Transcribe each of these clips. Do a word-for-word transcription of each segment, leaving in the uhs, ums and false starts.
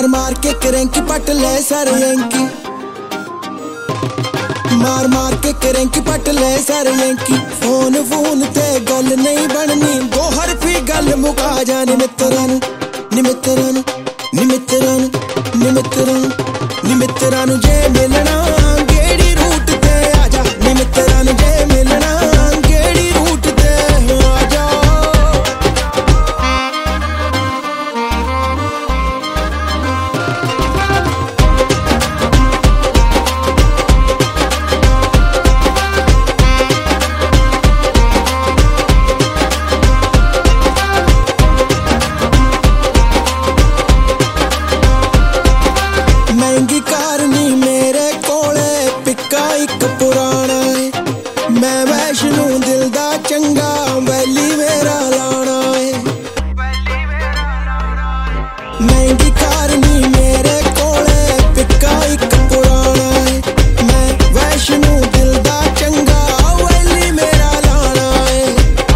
मार के करेंकी पट ले सारे यांकी, मार मार के करेंकी पट ले सारे यांकी। फोन फोन ते गल नहीं बननी, दो हरफी गल मुका जाने मित्रा नू नी मित्रा नू नी मित्रा नू नी मित्रा नू नी मित्रा नू जे मिलना गेड़ी रूट ते आजा, नी मित्रा नू जे मिलना गेड़ी रूट ते आजा। महंगी कार नी मेरे कोले, पिक्का एक पुराना है। मैं वैष्णो दिल दा चंगा, वैली मेरा लाना है। महंगी कार नी मेरे कोले, पिक्का एक पुराना है। मैं वैष्णो दिल दा चंगा, वैली मेरा लाना है।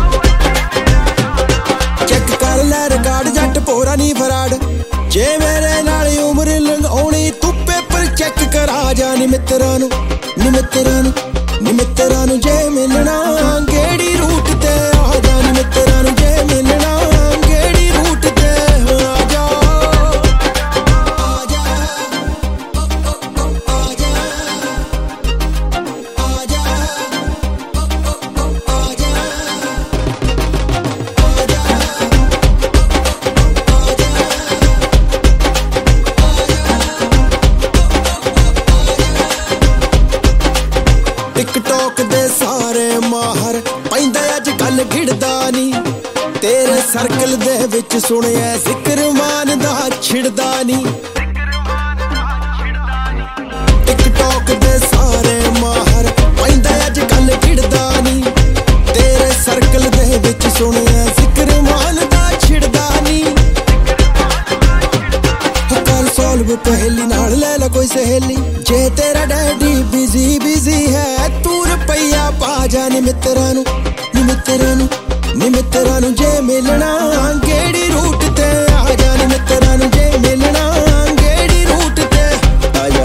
चेक कर ले रिकॉर्ड, जट पोरा नी फराड, जे मेरे नाल उम्र लंघाउणी तू पेपर चेक करा जा। नी मित्रा नू नी मित्रा नू नी मित्रा नू जे मिलना गेड़ी रूट ते आजा, नी मित्रा नू जे मिलना गेड़ी रूट ते आजा। आजा आजा आजा टिकटॉक दे सारे माहर पैंदा अज कल खिड़दा नी, तेरे सर्कल दे विच सुनिया जिक्र मान दा छिड़दा नी। टिकटॉक दे सारे माहर पैंदा अज कल खिड़दा नी, तेरे सर्कल दे विच सुनिया जिक्र मान दा छिड़दा नी। कर सॉल्व पहेली नाल ले ला कोई सहेली, जे तेरा डैडी बिजी बिजी है तू रुपया पा जा। नी मित्रा नू नी मित्रा नू नी मित्रा नू जे मिलना गेड़ी रूट ते आजा, नी मित्रा नू जे मिलना गेड़ी रूट ते आजा।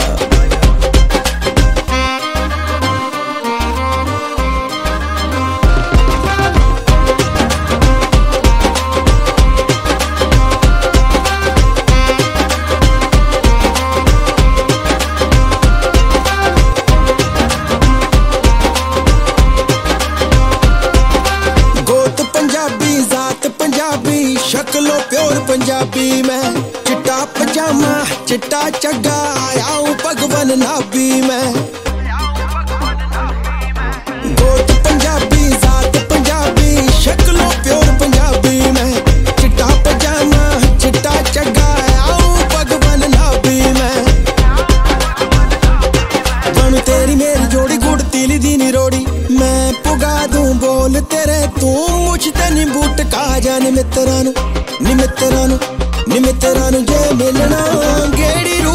शक्लो प्योर पंजाबी मैं, चिट्टा पजामा चिट्टा चग्गा, आया भगवन नाबी मैं। गोत पंजाबी जात पंजाबी, शक्लो प्योर पंजाबी मैं, चिट्टा पजामा चिट्टा चग्गा, आया भगवन नाबी मैं। बनू तेरी मेरी जोड़ी, गुड़ तिली दी नी रोड़ी, मैं पुगा दूं बोल तेरे तू मुझ ते नींबू टका जा। नी मित्रा नू नी मित्रा नू नी मित्रा नू जे मिलना गेड़ी